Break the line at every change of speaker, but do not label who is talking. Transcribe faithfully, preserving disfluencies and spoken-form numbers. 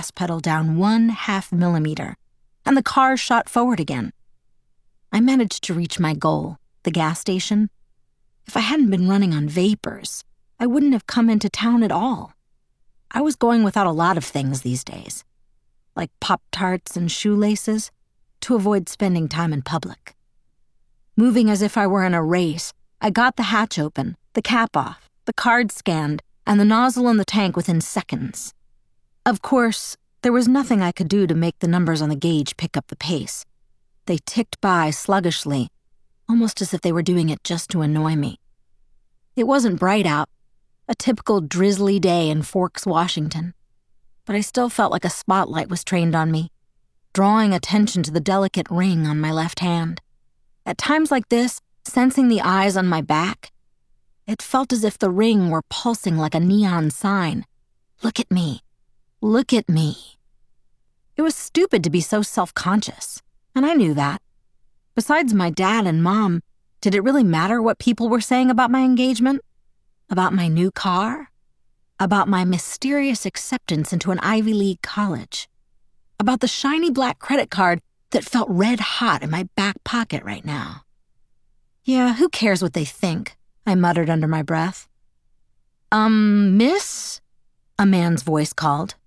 pedal down one half millimeter, and the car shot forward again. I managed to reach my goal, the gas station. If I hadn't been running on vapors, I wouldn't have come into town at all. I was going without a lot of things these days, like Pop-Tarts and shoelaces, to avoid spending time in public. Moving as if I were in a race, I got the hatch open, the cap off, the card scanned, and the nozzle in the tank within seconds. Of course, there was nothing I could do to make the numbers on the gauge pick up the pace. They ticked by sluggishly, almost as if they were doing it just to annoy me. It wasn't bright out, a typical drizzly day in Forks, Washington, but I still felt like a spotlight was trained on me, drawing attention to the delicate ring on my left hand. At times like this, sensing the eyes on my back, it felt as if the ring were pulsing like a neon sign. Look at me. Look at me. It was stupid to be so self-conscious, and I knew that. Besides my dad and mom, did it really matter what people were saying about my engagement? About my new car? About my mysterious acceptance into an Ivy League college? About the shiny black credit card that felt red hot in my back pocket right now? Yeah, who cares what they think? I muttered under my breath. Um, miss? A man's voice called.